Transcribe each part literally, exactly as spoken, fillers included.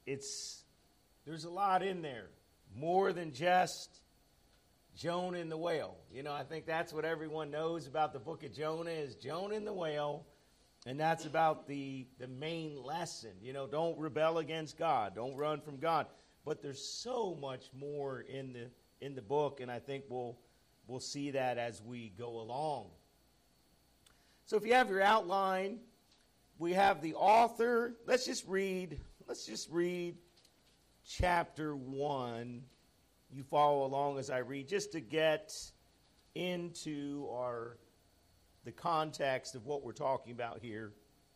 it's there's a lot in there, more than just Jonah and the whale. You know, I think that's what everyone knows about the book of Jonah is Jonah and the whale, and that's about the the main lesson. You know, don't rebel against God, don't run from God. But there's so much more in the in the book, and I think we'll we'll see that as we go along. So if you have your outline, we have the author. Let's just read, let's just read chapter one. You follow along as I read, just to get into our the context of what we're talking about here.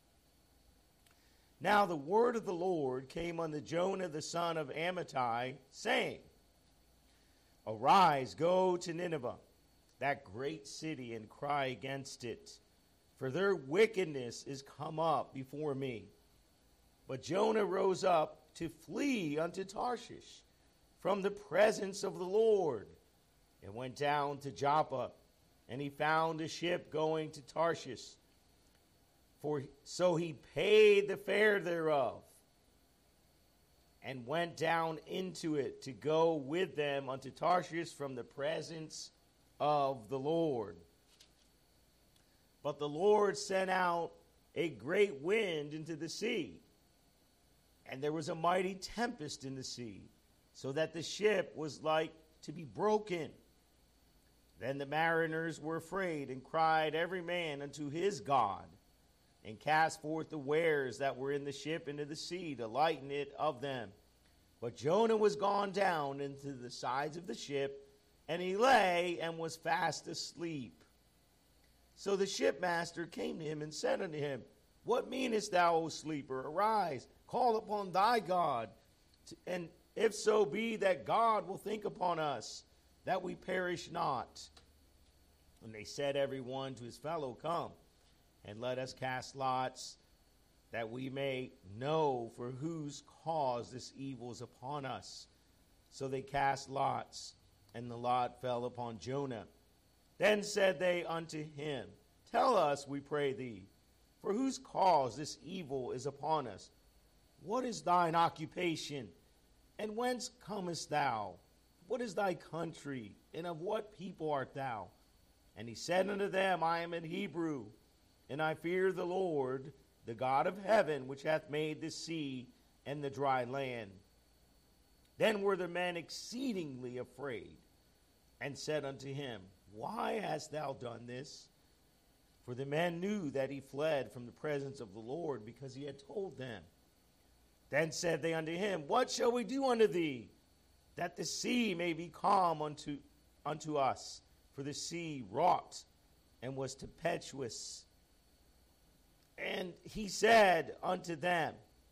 Now the word of the Lord came unto Jonah the son of Amittai, saying, Arise, go to Nineveh, that great city, and cry against it, for their wickedness is come up before me. But Jonah rose up to flee unto Tarshish from the presence of the Lord, and went down to Joppa, and he found a ship going to Tarshish. For so he paid the fare thereof, and went down into it to go with them unto Tarshish from the presence of the Lord. But the Lord sent out a great wind into the sea, and there was a mighty tempest in the sea, so that the ship was like to be broken. Then the mariners were afraid, and cried every man unto his God, and cast forth the wares that were in the ship into the sea, to lighten it of them. But Jonah was gone down into the sides of the ship, and he lay and was fast asleep. So the shipmaster came to him and said unto him, What meanest thou, O sleeper? Arise, call upon thy God, and if so be that God will think upon us, that we perish not. And they said every one to his fellow, Come, and let us cast lots, that we may know for whose cause this evil is upon us. So they cast lots, and the lot fell upon Jonah. Then said they unto him, Tell us, we pray thee, for whose cause this evil is upon us? What is thine occupation, and whence comest thou? What is thy country, and of what people art thou? And he said unto them, I am an Hebrew, and I fear the Lord, the God of heaven, which hath made the sea and the dry land. Then were the men exceedingly afraid, and said unto him, Why hast thou done this? For the men knew that he fled from the presence of the Lord, because he had told them. Then said they unto him, What shall we do unto thee, that the sea may be calm unto, unto us? For the sea wrought and was tempestuous. And he said unto them,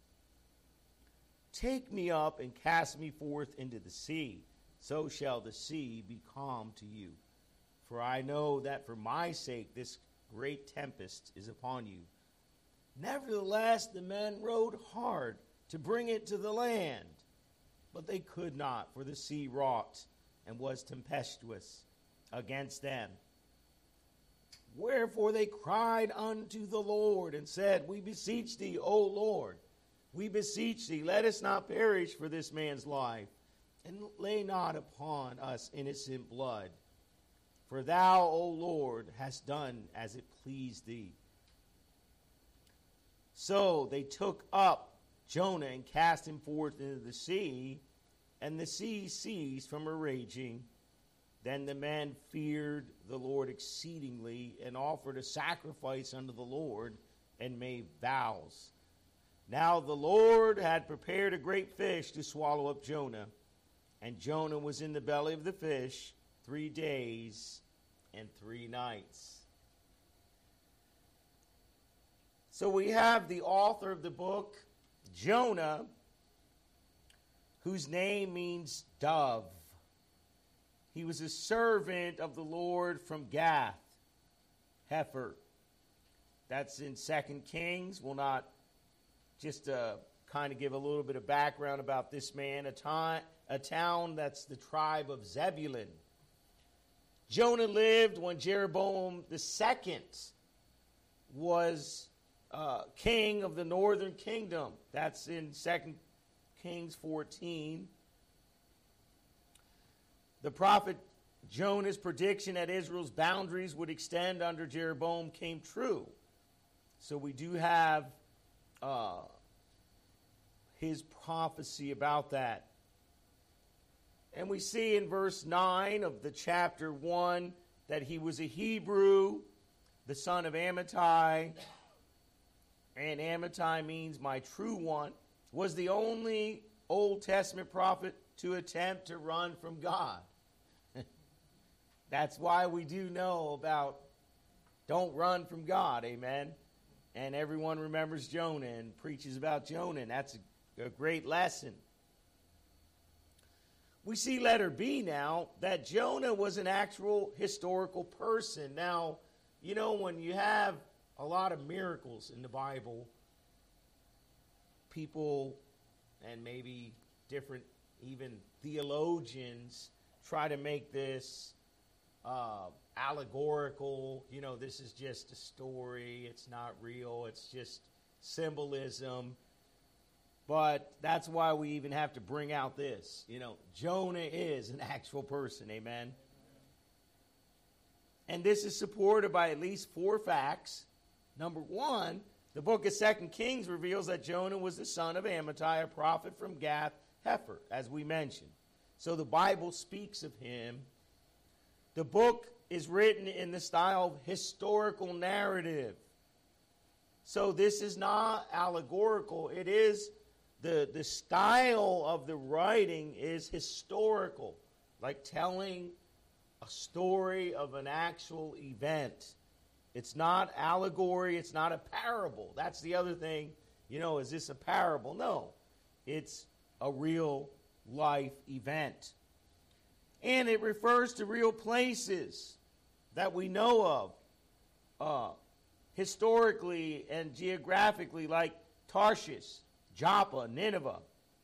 Take me up and cast me forth into the sea, so shall the sea be calm to you. For I know that for my sake this great tempest is upon you. Nevertheless the men rowed hard to bring it to the land, but they could not, for the sea wrought and was tempestuous against them. Wherefore they cried unto the Lord, and said, We beseech thee, O Lord, we beseech thee, let us not perish for this man's life, and lay not upon us innocent blood. For thou, O Lord, hast done as it pleased thee. So they took up Jonah and cast him forth into the sea, and the sea ceased from her raging. Then the men feared the Lord exceedingly, and offered a sacrifice unto the Lord, and made vows. Now the Lord had prepared a great fish to swallow up Jonah, and Jonah was in the belly of the fish three days and three nights. So we have the author of the book, Jonah, whose name means dove. He was a servant of the Lord from Gath, Hepher. That's in Second Kings. We'll not just uh, kind of give a little bit of background about this man. A, ta- a town that's the tribe of Zebulun. Jonah lived when Jeroboam the second was uh, king of the northern kingdom. That's in Second Kings fourteen. The prophet Jonah's prediction that Israel's boundaries would extend under Jeroboam came true. So we do have uh, his prophecy about that. And we see in verse nine of the chapter one that he was a Hebrew, the son of Amittai. And Amittai means my true one. Was the only Old Testament prophet to attempt to run from God. That's why we do know about don't run from God, amen? And everyone remembers Jonah and preaches about Jonah, and that's a, a great lesson. We see letter B now, that Jonah was an actual historical person. Now, you know, when you have a lot of miracles in the Bible, people and maybe different even theologians try to make this uh, allegorical. You know, this is just a story. It's not real. It's just symbolism. But that's why we even have to bring out this. You know, Jonah is an actual person. Amen. And this is supported by at least four facts. Number one, the book of Second Kings reveals that Jonah was the son of Amittai, a prophet from Gath Hepher, as we mentioned. So the Bible speaks of him. The book is written in the style of historical narrative. So this is not allegorical. It is, the, the style of the writing is historical, like telling a story of an actual event. It's not allegory. It's not a parable. That's the other thing. You know, is this a parable? No. It's a real life event. And it refers to real places that we know of uh, historically and geographically, like Tarshish, Joppa, Nineveh.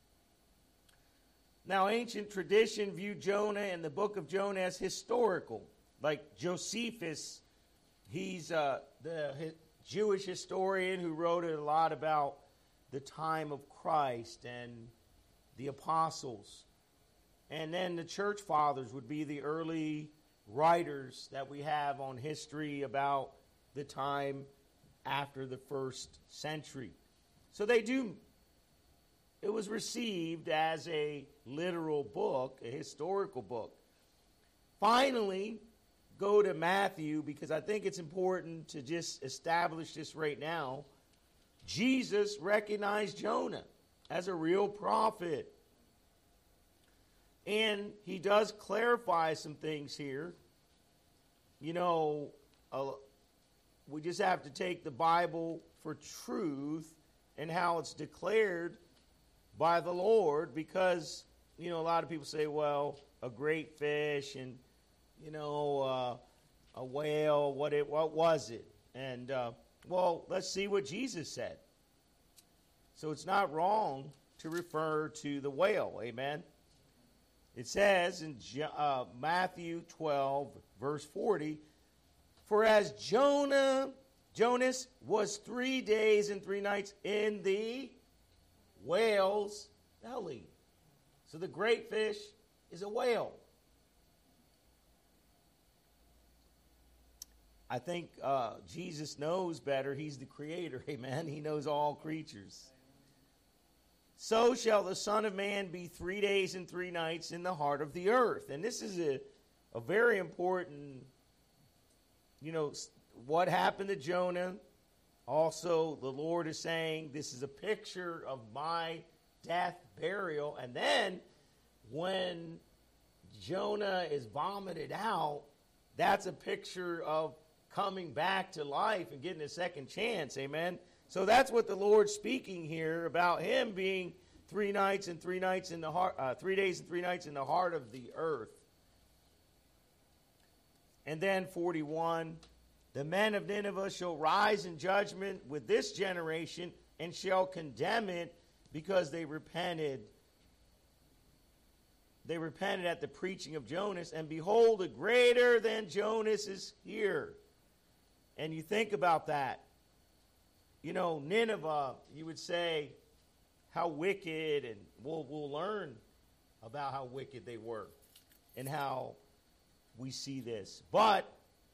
Now, ancient tradition viewed Jonah and the book of Jonah as historical. Like Josephus, he's uh, the hi- Jewish historian who wrote a lot about the time of Christ and the apostles. And then the church fathers would be the early writers that we have on history about the time after the first century. So they do, it was received as a literal book, a historical book. Finally, go to Matthew, because I think it's important to just establish this right now. Jesus recognized Jonah as a real prophet. And he does clarify some things here. You know, uh, we just have to take the Bible for truth and how it's declared by the Lord, because, you know, a lot of people say, well, a great fish and, you know, uh, a whale, what it, what was it? And, uh, well, let's see what Jesus said. So it's not wrong to refer to the whale, amen? It says in uh, Matthew twelve, verse forty, for as Jonah, Jonas was three days and three nights in the whale's belly. So the great fish is a whale. I think uh, Jesus knows better. He's the creator, amen? He knows all creatures. So shall the Son of Man be three days and three nights in the heart of the earth. And this is a, a very important, you know, what happened to Jonah. Also, the Lord is saying this is a picture of my death, burial. And then when Jonah is vomited out, that's a picture of coming back to life and getting a second chance. Amen. So that's what the Lord's speaking here about him being three nights and three nights in the heart, uh, three days and three nights in the heart of the earth. And then forty-one, the men of Nineveh shall rise in judgment with this generation and shall condemn it, because they repented. They repented at the preaching of Jonas, and behold, a greater than Jonas is here. And you think about that. You know, Nineveh, you would say, how wicked, and we'll, we'll learn about how wicked they were and how we see this. But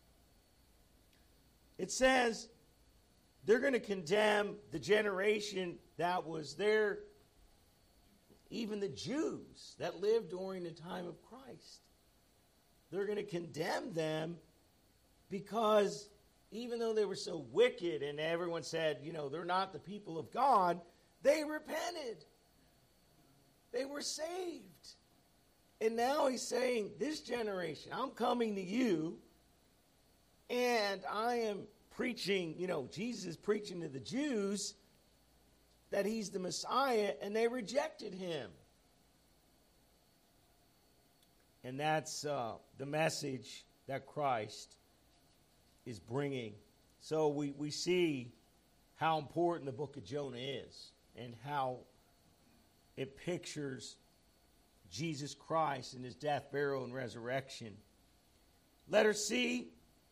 it says they're going to condemn the generation that was there, even the Jews that lived during the time of Christ. They're going to condemn them because even though they were so wicked and everyone said, you know, they're not the people of God, they repented. They were saved. And now he's saying, this generation, I'm coming to you, and I am preaching, you know, Jesus is preaching to the Jews that he's the Messiah, and they rejected him. And that's uh, the message that Christ is bringing. So we, we see how important the book of Jonah is and how it pictures Jesus Christ and his death, burial, and resurrection. Letter C,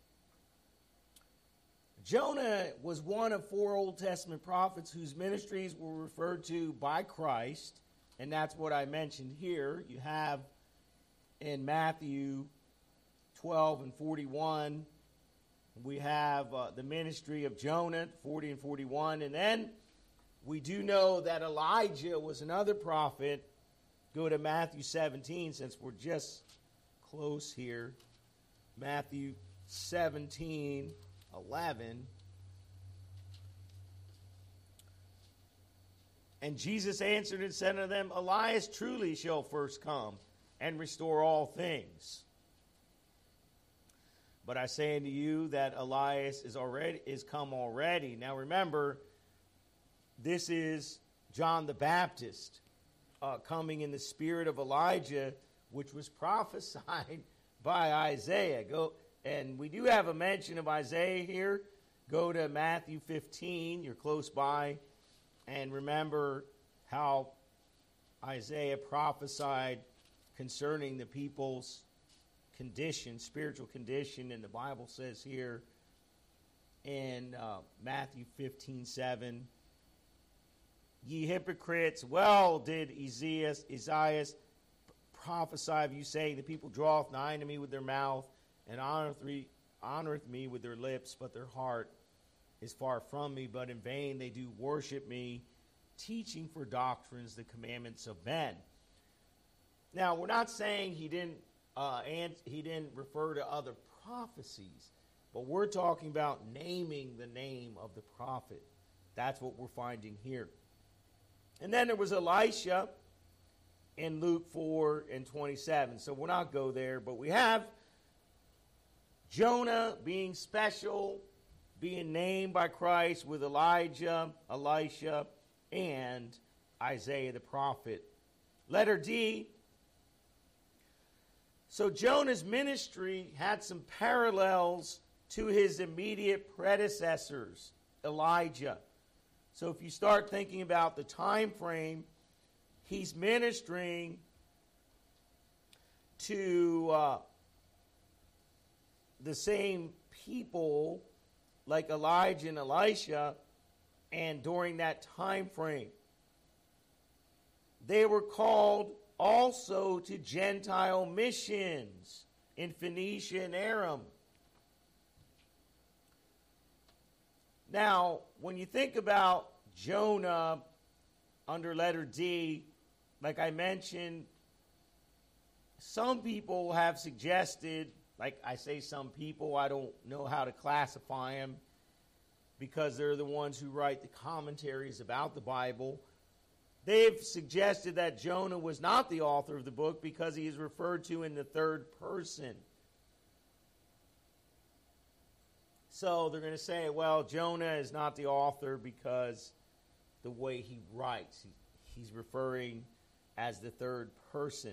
Jonah was one of four Old Testament prophets whose ministries were referred to by Christ, and that's what I mentioned here. You have in Matthew twelve and forty-one, we have uh, the ministry of Jonah, forty and forty-one, and then we do know that Elijah was another prophet. Go to Matthew seventeen, since we're just close here. Matthew seventeen, eleven. And Jesus answered and said unto them, Elias truly shall first come and restore all things. But I say unto you that Elias is already is come already. Now remember, this is John the Baptist uh, coming in the spirit of Elijah, which was prophesied by Isaiah. Go, and we do have a mention of Isaiah here. Go to Matthew fifteen. You're close by. And remember how Isaiah prophesied concerning the people's condition, spiritual condition. And the Bible says here in uh, Matthew fifteen seven, ye hypocrites, well did Isaiah, Isaiah prophesy of you, saying, the people draweth nigh unto me with their mouth, and honoreth me, honoreth me with their lips, but their heart is far from me. But in vain they do worship me, teaching for doctrines the commandments of men. Now, we're not saying he didn't uh, and he didn't refer to other prophecies, but we're talking about naming the name of the prophet. That's what we're finding here. And then there was Elisha in Luke four and twenty-seven. So we'll not go there, but we have Jonah being special, being named by Christ with Elijah, Elisha, and Isaiah the prophet. Letter D. So Jonah's ministry had some parallels to his immediate predecessors, Elijah. So if you start thinking about the time frame, he's ministering to uh, the same people like Elijah and Elisha, and during that time frame. They were called also to Gentile missions in Phoenicia and Aram. Now, when you think about Jonah under letter D, like I mentioned, some people have suggested, like I say some people, I don't know how to classify them because they're the ones who write the commentaries about the Bible. They've suggested that Jonah was not the author of the book because he is referred to in the third person. So they're going to say, well, Jonah is not the author because the way he writes, he, he's referring as the third person.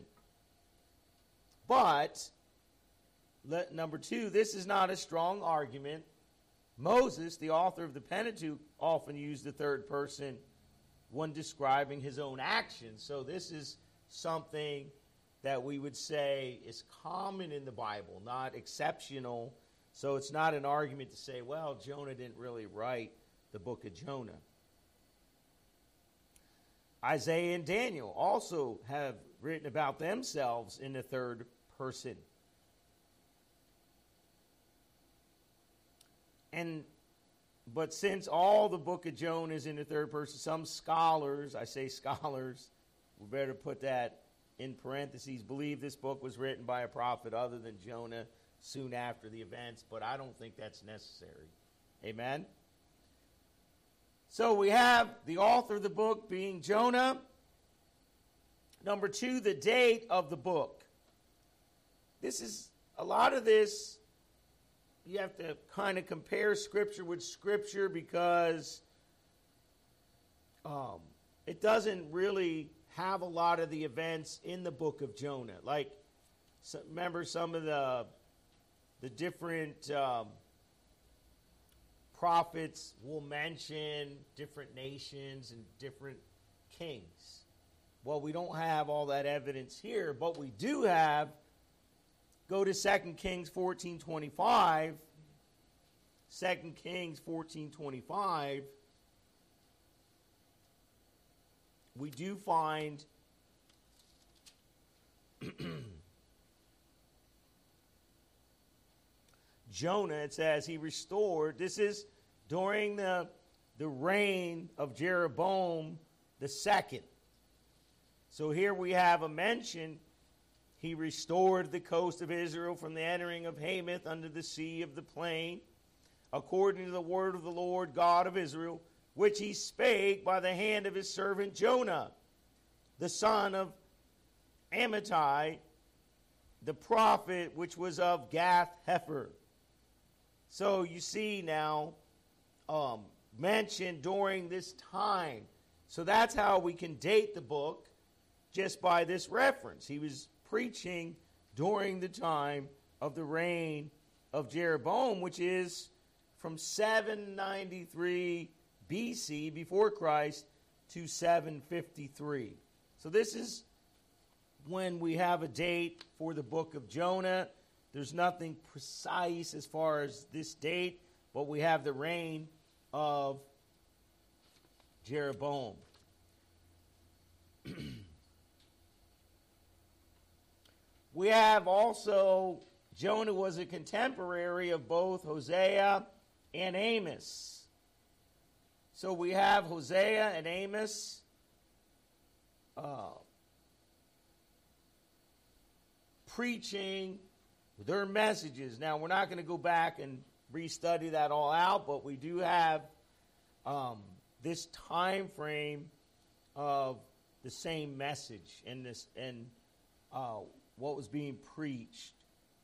But, let, number two, this is not a strong argument. Moses, the author of the Pentateuch, often used the third person when describing his own actions. So this is something that we would say is common in the Bible, not exceptional. So it's not an argument to say, well, Jonah didn't really write the book of Jonah. Isaiah and Daniel also have written about themselves in the third person. And but since all the book of Jonah is in the third person, some scholars, I say scholars, we better put that in parentheses, believe this book was written by a prophet other than Jonah soon after the events, but I don't think that's necessary. Amen? So we have the author of the book being Jonah. Number two, the date of the book. This is, a lot of this, you have to kind of compare Scripture with Scripture because um, it doesn't really have a lot of the events in the book of Jonah. Like, so, remember some of the the different um, prophets will mention different nations and different kings. Well, we don't have all that evidence here, but we do have, go to Second Kings fourteen twenty-five. Second Kings fourteen twenty-five. We do find Jonah, it says, he restored. This is during the, the reign of Jeroboam the second. So here we have a mention. He restored the coast of Israel from the entering of Hamath unto the sea of the plain, according to the word of the Lord God of Israel, which he spake by the hand of his servant Jonah, the son of Amittai, the prophet, which was of Gath-Hepher. So you see now, um, mentioned during this time. So that's how we can date the book, just by this reference. He was preaching during the time of the reign of Jeroboam, which is from seven ninety-three B C, before Christ, to seven fifty-three. So this is when we have a date for the book of Jonah. There's nothing precise as far as this date, but we have the reign of Jeroboam. We have also, Jonah was a contemporary of both Hosea and Amos. So we have Hosea and Amos uh, preaching their messages. Now, we're not going to go back and restudy that all out, but we do have um, this time frame of the same message and this and uh, what was being preached.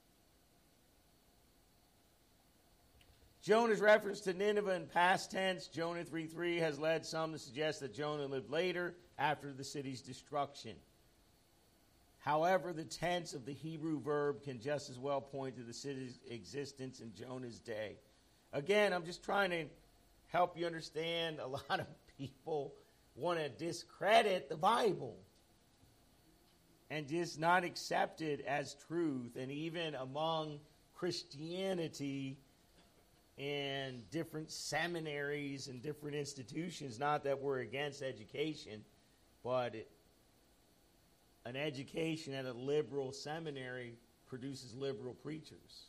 Jonah's reference to Nineveh in past tense, Jonah three three, has led some to suggest that Jonah lived later after the city's destruction. However, the tense of the Hebrew verb can just as well point to the city's existence in Jonah's day. Again, I'm just trying to help you understand. A lot of people want to discredit the Bible and just not accept it as truth. And even among Christianity and different seminaries and different institutions, not that we're against education, but it, an education at a liberal seminary produces liberal preachers.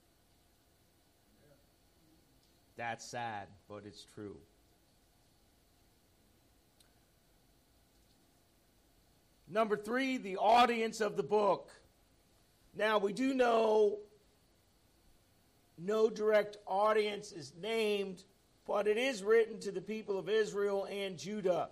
That's sad, but it's true. Number three, the audience of the book. Now, we do know no direct audience is named, but it is written to the people of Israel and Judah.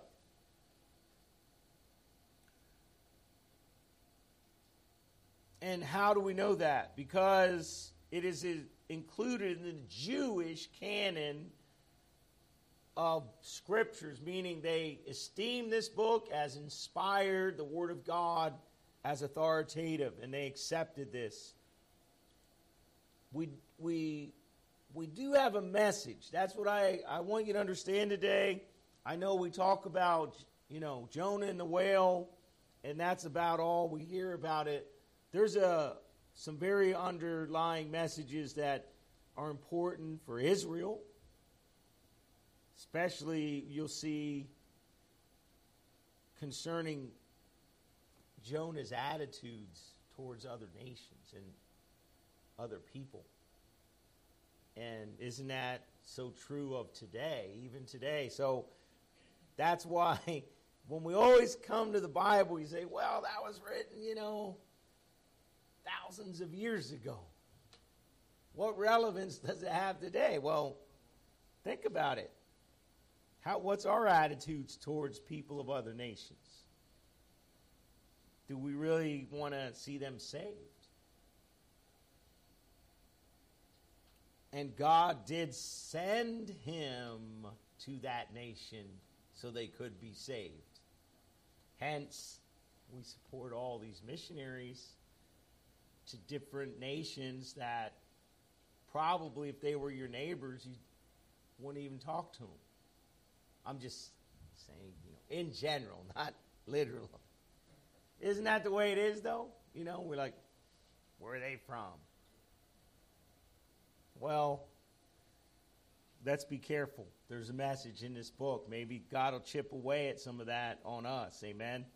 And how do we know that? Because it is included in the Jewish canon of scriptures, meaning they esteem this book as inspired, the Word of God as authoritative, and they accepted this. We we we do have a message. That's what I, I want you to understand today. I know we talk about, you know, Jonah and the whale, and that's about all we hear about it. There's a some very underlying messages that are important for Israel. Especially, you'll see concerning Jonah's attitudes towards other nations and other people. And isn't that so true of today, even today? So that's why when we always come to the Bible, you say, well, that was written, you know, thousands of years ago. What relevance does it have today? Well, think about it. How, what's our attitudes towards people of other nations? Do we really want to see them saved? And God did send him to that nation so they could be saved. Hence, we support all these missionaries to different nations that probably if they were your neighbors, you wouldn't even talk to them. I'm just saying, you know, in general, not literal. Isn't that the way it is, though? You know, we're like, where are they from? Well, let's be careful. There's a message in this book. Maybe God will chip away at some of that on us. Amen?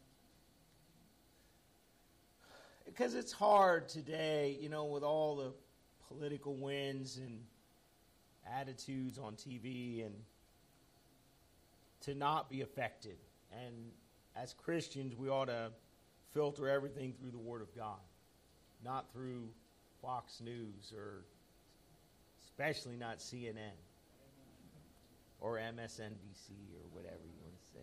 Because it's hard today, you know, with all the political winds and attitudes on T V and to not be affected. And as Christians, we ought to filter everything through the Word of God, not through Fox News or especially not C N N or M S N B C or whatever you want to say.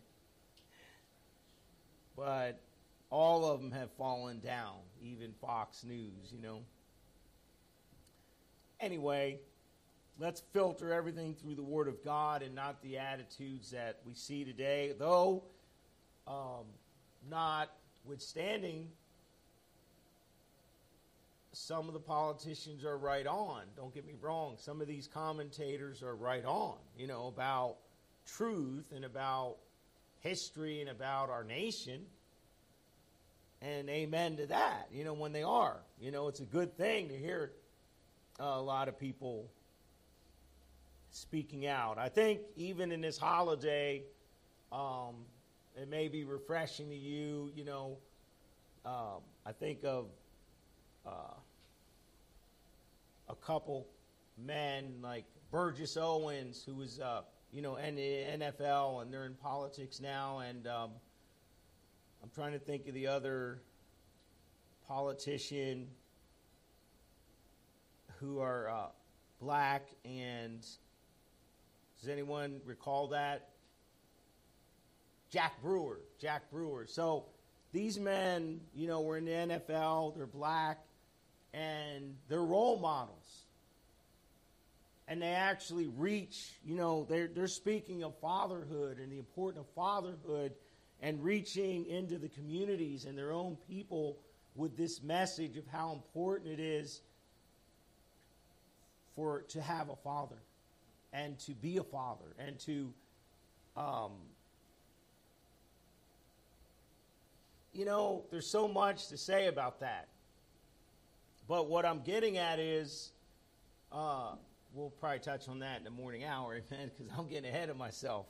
But all of them have fallen down, even Fox News, you know. Anyway, let's filter everything through the Word of God and not the attitudes that we see today, though um, notwithstanding, some of the politicians are right on. Don't get me wrong. Some of these commentators are right on, you know, about truth and about history and about our nation. And amen to that, you know, when they are. You know, it's a good thing to hear uh, a lot of people speaking out. I think even in this holiday, um, it may be refreshing to you, you know. Um, I think of uh, a couple men like Burgess Owens, who was, uh, you know, in the N F L, and they're in politics now, and um, I'm trying to think of the other politician who are uh, black, and does anyone recall that? Jack Brewer. Jack Brewer. So these men, you know, were in the N F L, they're black, and they're role models. And they actually reach, you know, they're, they're speaking of fatherhood and the importance of fatherhood and reaching into the communities and their own people with this message of how important it is for to have a father and to be a father and to, um, you know, there's so much to say about that. But what I'm getting at is, uh, we'll probably touch on that in the morning hour, amen, because I'm getting ahead of myself.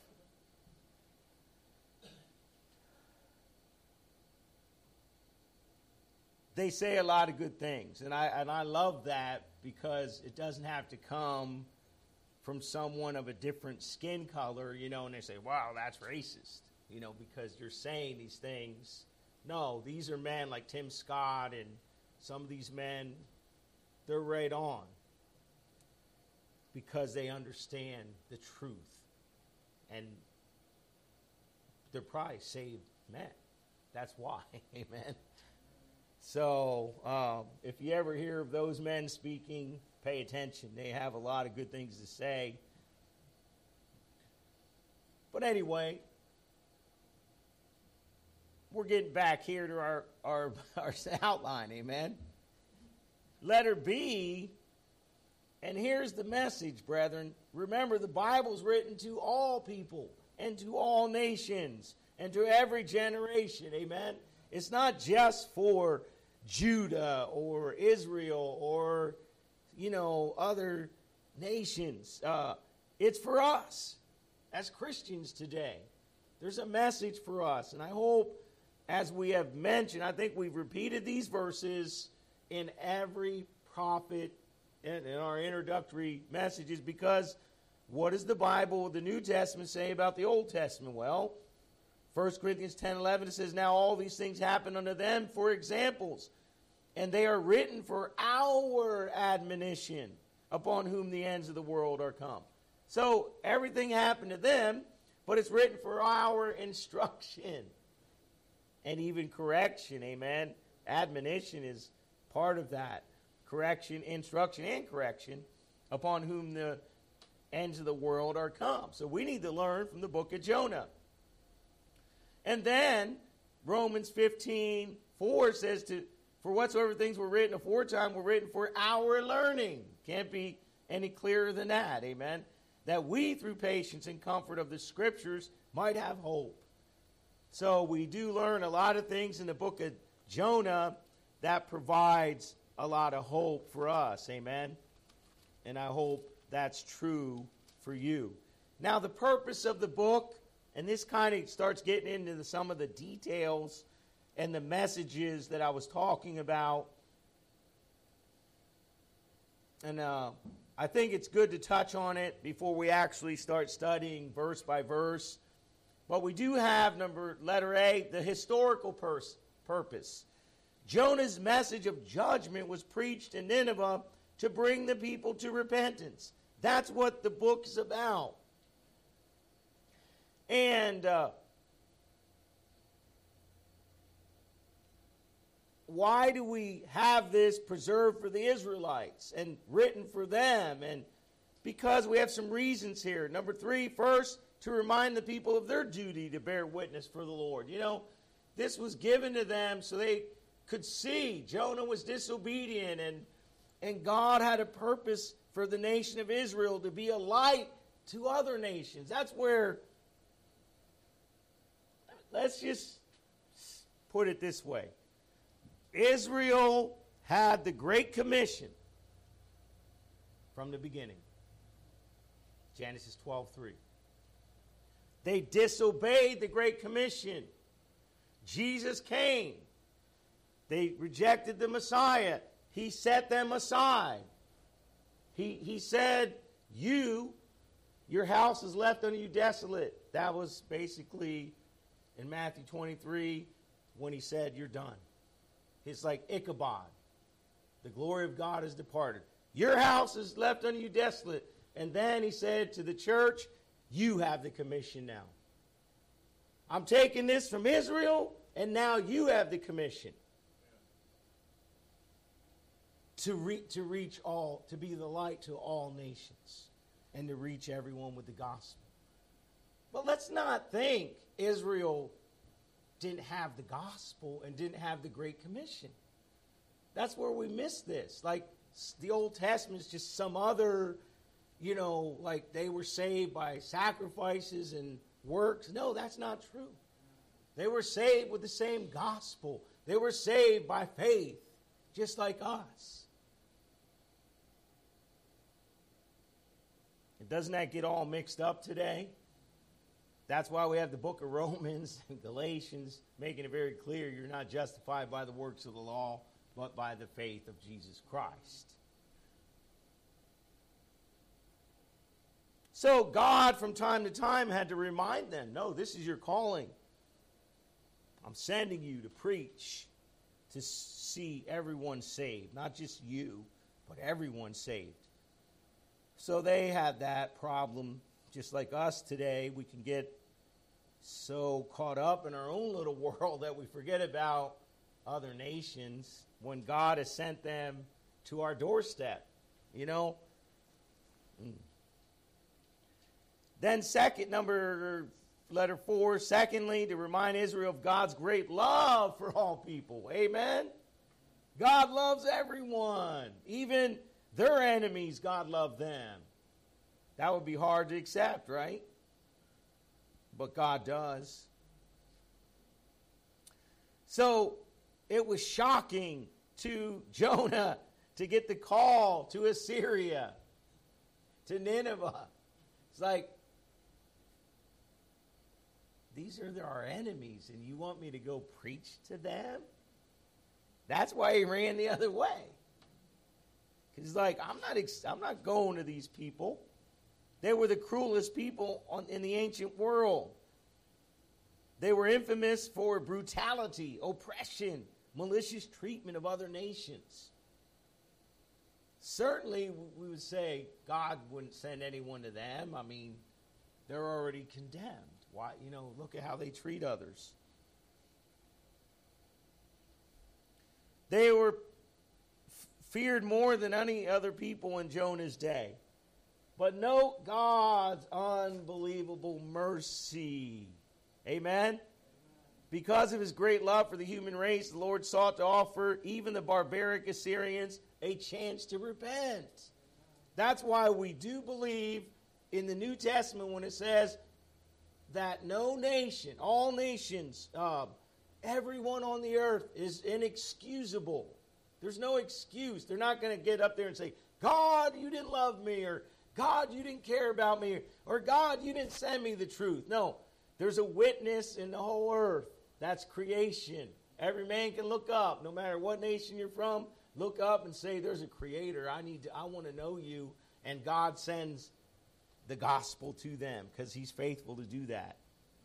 They say a lot of good things, and I and I love that because it doesn't have to come from someone of a different skin color, you know, and they say, wow, that's racist, you know, because you're saying these things. No, these are men like Tim Scott and some of these men, they're right on because they understand the truth, and they're probably saved men. That's why, amen. So um, if you ever hear of those men speaking, pay attention. They have a lot of good things to say. But anyway, we're getting back here to our, our, our outline, amen. Letter B, and here's the message, brethren. Remember, the Bible's written to all people and to all nations and to every generation, amen. It's not just for Judah or Israel or, you know, other nations. Uh, it's for us as Christians today. There's a message for us. And I hope, as we have mentioned, I think we've repeated these verses in every prophet in, in our introductory messages, because what does the Bible, the New Testament, say about the Old Testament? Well, First Corinthians ten eleven, it says, now all these things happen unto them for examples, and they are written for our admonition, upon whom the ends of the world are come. So everything happened to them, but it's written for our instruction and even correction. Amen. Admonition is part of that. Correction, instruction, and correction, upon whom the ends of the world are come. So we need to learn from the book of Jonah. And then Romans fifteen four says, to for whatsoever things were written aforetime were written for our learning. Can't be any clearer than that. Amen. That we, through patience and comfort of the Scriptures, might have hope. So we do learn a lot of things in the book of Jonah that provides a lot of hope for us. Amen. And I hope that's true for you. Now, the purpose of the book, and this kind of starts getting into the, some of the details and the messages that I was talking about. And uh, I think it's good to touch on it before we actually start studying verse by verse. But we do have, number letter A, the historical pers- purpose. Jonah's message of judgment was preached in Nineveh to bring the people to repentance. That's what the book is about. And uh, why do we have this preserved for the Israelites and written for them? And because we have some reasons here. Number three, first, to remind the people of their duty to bear witness for the Lord. You know, this was given to them so they could see Jonah was disobedient, and, and God had a purpose for the nation of Israel to be a light to other nations. That's where, let's just put it this way. Israel had the Great Commission from the beginning. Genesis twelve three. They disobeyed the Great Commission. Jesus came. They rejected the Messiah. He set them aside. He, he said, you, your house is left unto you desolate. That was basically in Matthew twenty-three when he said, you're done. It's like Ichabod. The glory of God has departed. Your house is left unto you desolate. And then he said to the church, you have the commission now. I'm taking this from Israel, and now you have the commission. To, re- to reach all, to be the light to all nations, and to reach everyone with the gospel. But let's not think Israel didn't have the gospel and didn't have the Great Commission. That's where we miss this. Like, the Old Testament is just some other, you know, like they were saved by sacrifices and works. No, that's not true. They were saved with the same gospel. They were saved by faith, just like us. And doesn't that get all mixed up today? That's why we have the book of Romans and Galatians making it very clear you're not justified by the works of the law, but by the faith of Jesus Christ. So God, from time to time, had to remind them, no, this is your calling. I'm sending you to preach, to see everyone saved. Not just you, but everyone saved. So they had that problem, just like us today. We can get so caught up in our own little world that we forget about other nations when God has sent them to our doorstep, you know. Mm. Then second, number, letter four, secondly, to remind Israel of God's great love for all people. Amen? God loves everyone. Even their enemies, God loved them. That would be hard to accept, right? But God does. So it was shocking to Jonah to get the call to Assyria, to Nineveh. It's like, these are our enemies, and you want me to go preach to them? That's why he ran the other way. Because he's like, I'm not, ex- I'm not going to these people. They were the cruelest people on, in the ancient world. They were infamous for brutality, oppression, malicious treatment of other nations. Certainly, we would say God wouldn't send anyone to them. I mean, they're already condemned. Why, you know, look at how they treat others. They were f- feared more than any other people in Jonah's day. But note God's unbelievable mercy. Amen? Because of his great love for the human race, the Lord sought to offer even the barbaric Assyrians a chance to repent. That's why we do believe in the New Testament when it says that no nation, all nations, uh, everyone on the earth is inexcusable. There's no excuse. They're not going to get up there and say, God, you didn't love me, or God, you didn't care about me, or God, you didn't send me the truth. No, there's a witness in the whole earth. That's creation. Every man can look up, no matter what nation you're from, look up and say, there's a creator. I need to, I want to know you. And God sends the gospel to them because he's faithful to do that.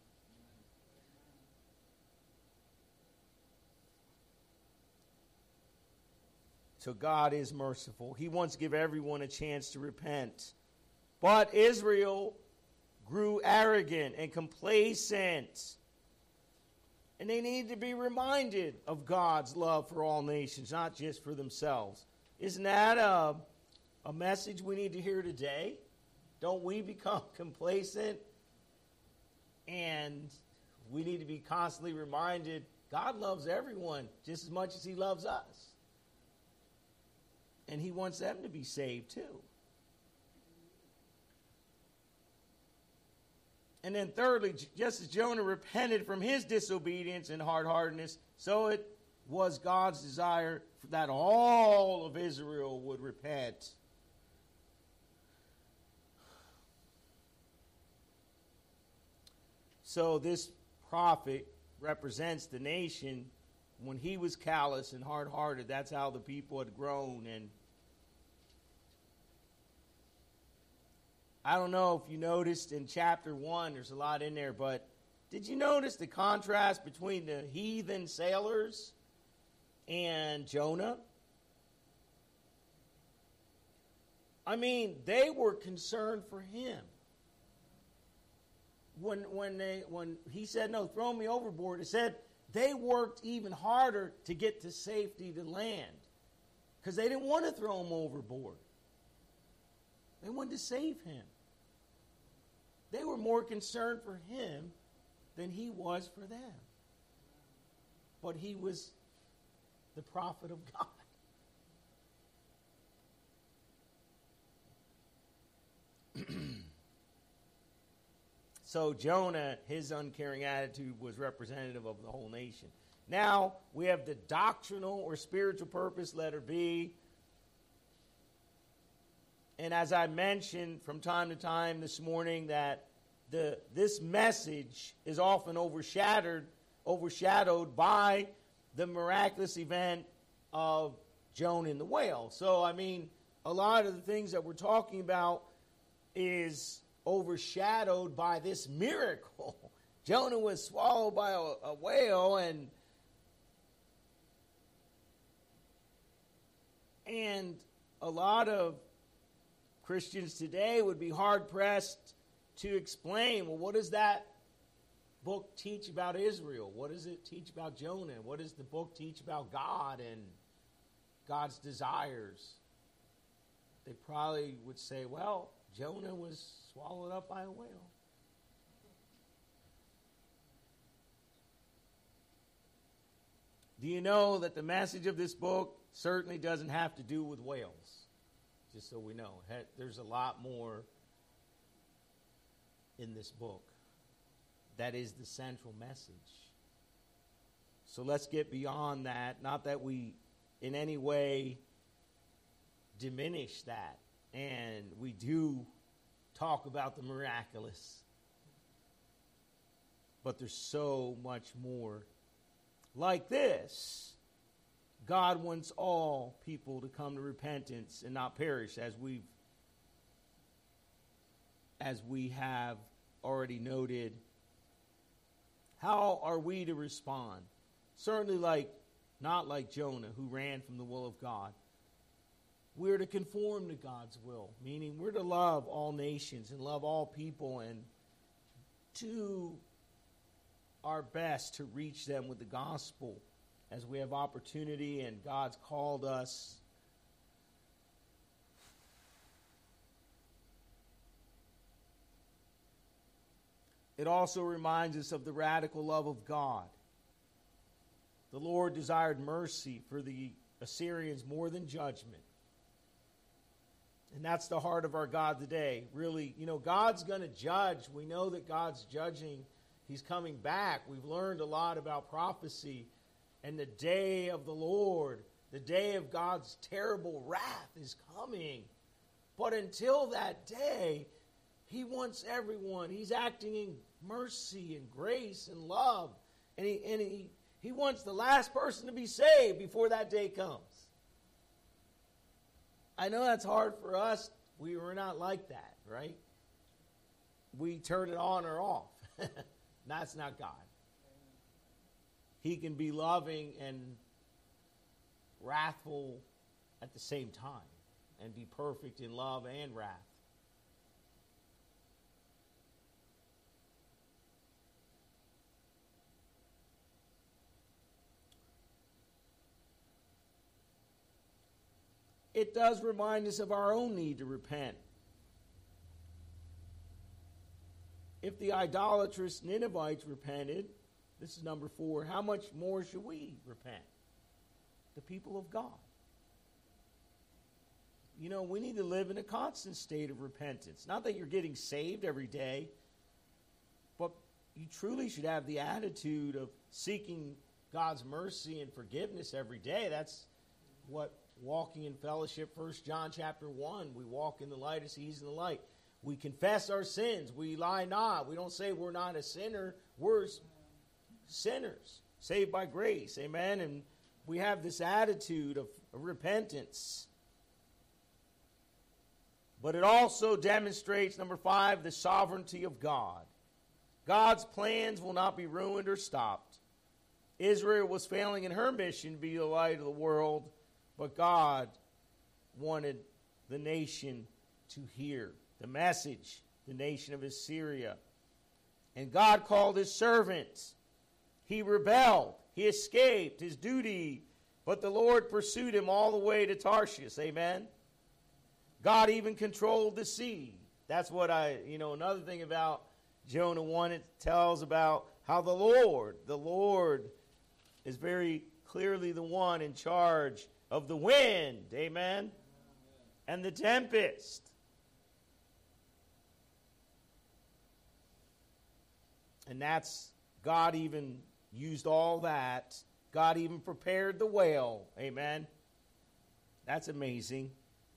So God is merciful. He wants to give everyone a chance to repent. But Israel grew arrogant and complacent. And they need to be reminded of God's love for all nations, not just for themselves. Isn't that a, a message we need to hear today? Don't we become complacent? And we need to be constantly reminded God loves everyone just as much as he loves us. And he wants them to be saved too. And then thirdly, just as Jonah repented from his disobedience and hard-heartedness, so it was God's desire that all of Israel would repent. So this prophet represents the nation. When he was callous and hard-hearted, that's how the people had grown. And I don't know if you noticed in chapter one, there's a lot in there, but did you notice the contrast between the heathen sailors and Jonah? I mean, they were concerned for him. When when they when he said, no, throw me overboard, it said they worked even harder to get to safety to land because they didn't want to throw him overboard. They wanted to save him. They were more concerned for him than he was for them. But he was the prophet of God. So Jonah, his uncaring attitude was representative of the whole nation. Now we have the doctrinal or spiritual purpose, letter B. And as I mentioned from time to time this morning, that the this message is often overshadowed, overshadowed by the miraculous event of Jonah and the whale. So, I mean, a lot of the things that we're talking about is overshadowed by this miracle. Jonah was swallowed by a, a whale, and and a lot of Christians today would be hard-pressed to explain, well, what does that book teach about Israel? What does it teach about Jonah? What does the book teach about God and God's desires? They probably would say, well, Jonah was swallowed up by a whale. Do you know that the message of this book certainly doesn't have to do with whales? Just so we know. There's a lot more in this book. That is the central message. So let's get beyond that. Not that we in any way diminish that. And we do talk about the miraculous. But there's so much more. Like this, God wants all people to come to repentance and not perish, as we've as we have already noted. How are we to respond? Certainly like not like Jonah, who ran from the will of God. We're to conform to God's will, meaning we're to love all nations and love all people and do our best to reach them with the gospel as we have opportunity and God's called us. It also reminds us of the radical love of God. The Lord desired mercy for the Assyrians more than judgment. And that's the heart of our God today. Really, you know, God's going to judge. We know that God's judging. He's coming back. We've learned a lot about prophecy. And the day of the Lord, the day of God's terrible wrath is coming. But until that day, He wants everyone. He's acting in mercy and grace and love. And He, and he, he wants the last person to be saved before that day comes. I know that's hard for us. We were not like that, right? We turn it on or off. That's not God. He can be loving and wrathful at the same time and be perfect in love and wrath. It does remind us of our own need to repent. If the idolatrous Ninevites repented, this is number four, how much more should we repent? The people of God. You know, we need to live in a constant state of repentance. Not that you're getting saved every day, but you truly should have the attitude of seeking God's mercy and forgiveness every day. That's what walking in fellowship, First John chapter one, we walk in the light as He's in the light. We confess our sins. We lie not. We don't say we're not a sinner. We're sinners, saved by grace. Amen? And we have this attitude of, of repentance. But it also demonstrates, number five, the sovereignty of God. God's plans will not be ruined or stopped. Israel was failing in her mission to be the light of the world, but God wanted the nation to hear the message, the nation of Assyria. And God called His servant. He rebelled. He escaped his duty, but the Lord pursued him all the way to Tarshish. Amen? God even controlled the sea. That's what I, you know, another thing about Jonah one, it tells about how the Lord, the Lord is very clearly the one in charge of the wind, amen, and the tempest. And that's, God even used all that. God even prepared the whale, amen. That's amazing.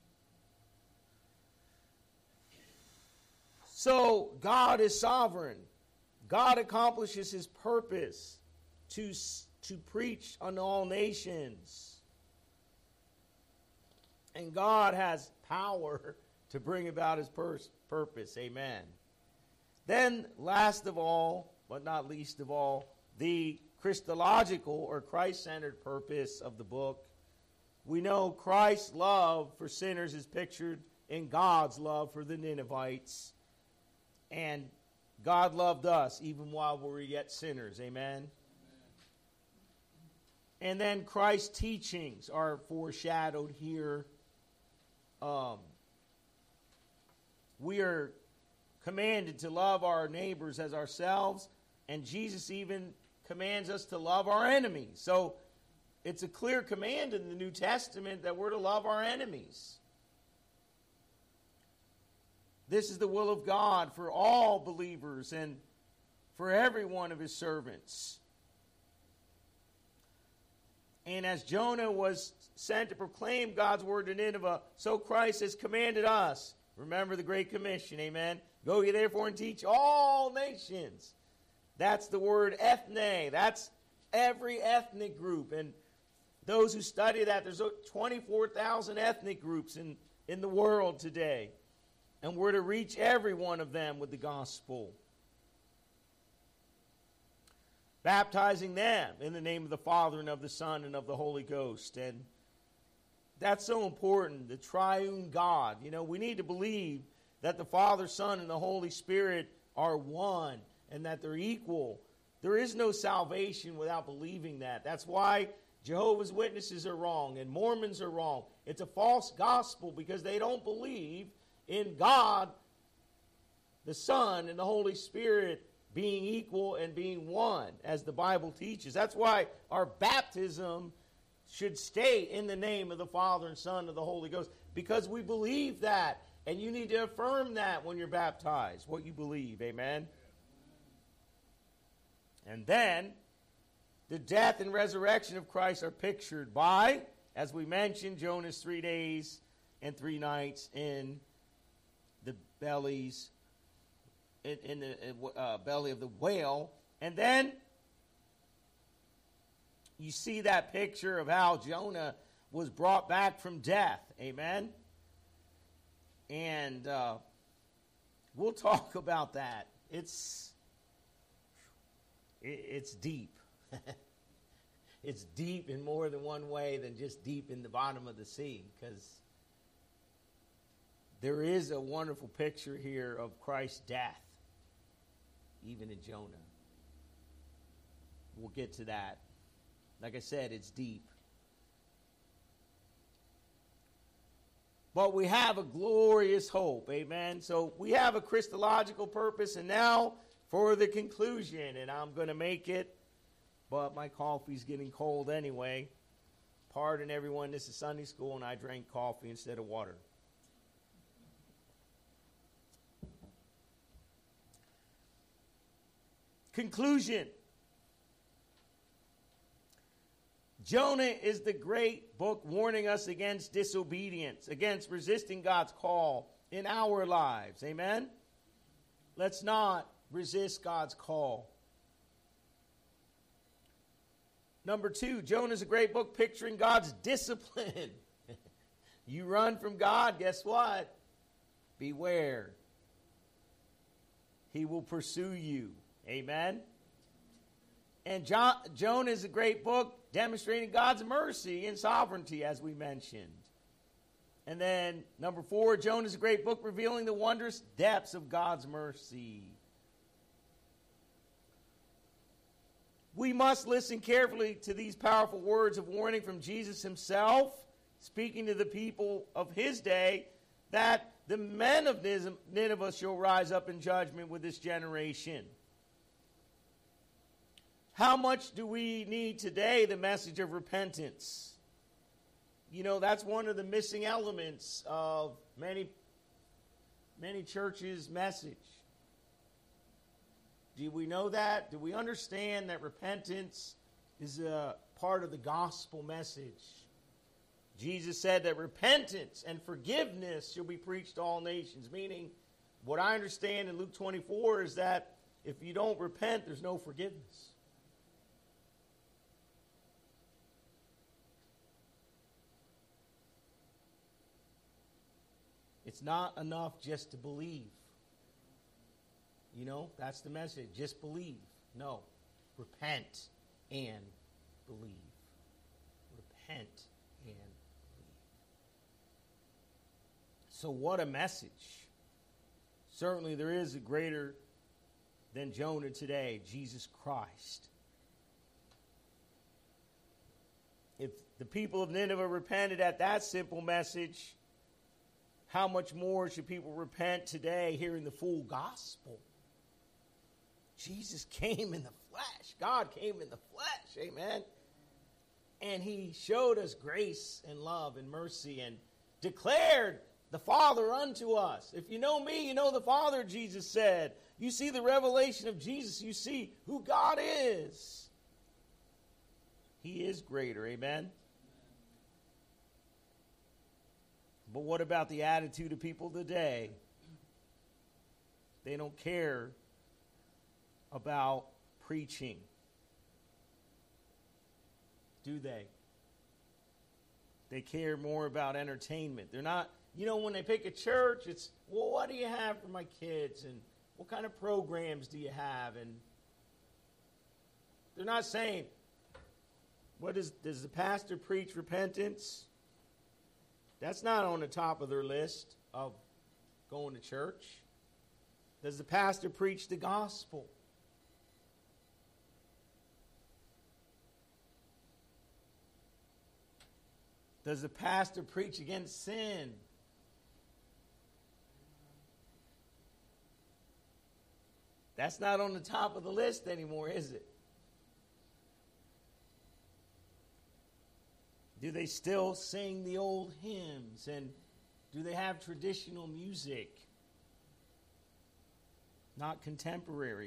So, God is sovereign. God accomplishes His purpose to, to preach unto all nations. And God has power to bring about His pers- purpose. Amen. Then, last of all, but not least of all, the Christological or Christ-centered purpose of the book. We know Christ's love for sinners is pictured in God's love for the Ninevites. And God loved us even while we were yet sinners. Amen. Amen. And then Christ's teachings are foreshadowed here. Um, we are commanded to love our neighbors as ourselves, and Jesus even commands us to love our enemies. So it's a clear command in the New Testament that we're to love our enemies. This is the will of God for all believers and for every one of His servants. And as Jonah was sent to proclaim God's word to Nineveh, so Christ has commanded us. Remember the Great Commission, amen? Go ye therefore and teach all nations. That's the word ethne. That's every ethnic group. And those who study that, there's twenty-four thousand ethnic groups in, in the world today. And we're to reach every one of them with the gospel. Baptizing them in the name of the Father and of the Son and of the Holy Ghost. And that's so important, the triune God. You know, we need to believe that the Father, Son, and the Holy Spirit are one and that they're equal. There is no salvation without believing that. That's why Jehovah's Witnesses are wrong and Mormons are wrong. It's a false gospel because they don't believe in God, the Son, and the Holy Spirit being equal and being one, as the Bible teaches. That's why our baptism should state in the name of the Father and Son and the Holy Ghost, because we believe that. And you need to affirm that when you're baptized, what you believe. Amen? And then, the death and resurrection of Christ are pictured by, as we mentioned, Jonah's three days and three nights in the bellies, in, in the uh, belly of the whale. And then, you see that picture of how Jonah was brought back from death. Amen? And uh, we'll talk about that. It's it, it's deep. It's deep in more than one way than just deep in the bottom of the sea, because there is a wonderful picture here of Christ's death, even in Jonah. We'll get to that. Like I said, it's deep. But we have a glorious hope, amen? So we have a Christological purpose, and now for the conclusion, and I'm going to make it, but my coffee's getting cold anyway. Pardon everyone, this is Sunday school, and I drank coffee instead of water. Conclusion. Jonah is the great book warning us against disobedience, against resisting God's call in our lives. Amen? Let's not resist God's call. Number two, Jonah is a great book picturing God's discipline. You run from God, guess what? Beware. He will pursue you. Amen? And John, Jonah is a great book demonstrating God's mercy and sovereignty, as we mentioned. And then, number four, Jonah is a great book revealing the wondrous depths of God's mercy. We must listen carefully to these powerful words of warning from Jesus himself, speaking to the people of his day, that the men of Nineveh shall rise up in judgment with this generation. How much do we need today the message of repentance? You know, that's one of the missing elements of many, many churches' message. Do we know that? Do we understand that repentance is a part of the gospel message? Jesus said that repentance and forgiveness shall be preached to all nations, meaning what I understand in Luke twenty-four is that if you don't repent, there's no forgiveness. It's not enough just to believe. You know, that's the message. Just believe. No. Repent and believe. Repent and believe. So what a message. Certainly there is a greater than Jonah today, Jesus Christ. If the people of Nineveh repented at that simple message, how much more should people repent today hearing the full gospel? Jesus came in the flesh. God came in the flesh. Amen. And he showed us grace and love and mercy and declared the Father unto us. If you know me, you know the Father, Jesus said. You see the revelation of Jesus. You see who God is. He is greater. Amen. But what about the attitude of people today? They don't care about preaching. Do they? They care more about entertainment. They're not, you know, when they pick a church, it's, well, what do you have for my kids? And what kind of programs do you have? And they're not saying, what is, does the pastor preach repentance? That's not on the top of their list of going to church. Does the pastor preach the gospel? Does the pastor preach against sin? That's not on the top of the list anymore, is it? Do they still sing the old hymns? And do they have traditional music? Not contemporary.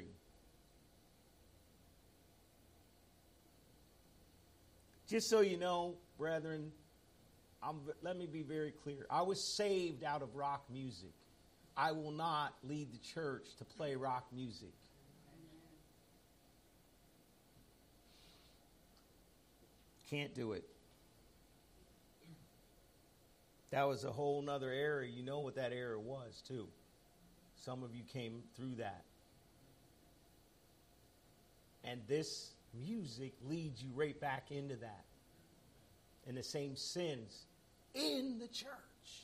Just so you know, brethren, I'm, let me be very clear. I was saved out of rock music. I will not lead the church to play rock music. Can't do it. That was a whole nother era. You know what that era was, too. Some of you came through that. And this music leads you right back into that. And the same sins in the church.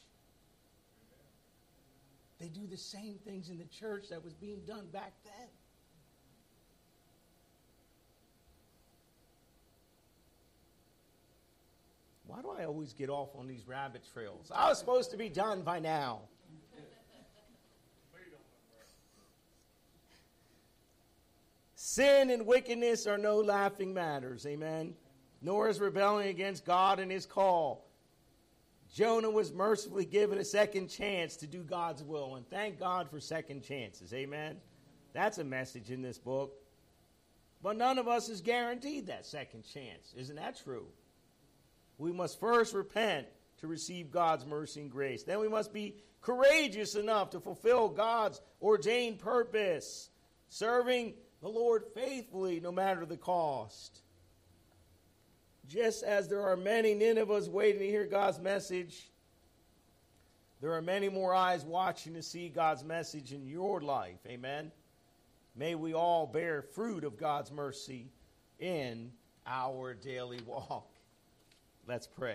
They do the same things in the church that was being done back then. Why do I always get off on these rabbit trails? I was supposed to be done by now. Sin and wickedness are no laughing matters, amen? Nor is rebelling against God and his call. Jonah was mercifully given a second chance to do God's will, and thank God for second chances, amen? That's a message in this book. But none of us is guaranteed that second chance. Isn't that true? We must first repent to receive God's mercy and grace. Then we must be courageous enough to fulfill God's ordained purpose, serving the Lord faithfully no matter the cost. Just as there are many Ninevehs waiting to hear God's message, there are many more eyes watching to see God's message in your life. Amen. May we all bear fruit of God's mercy in our daily walk. Let's pray.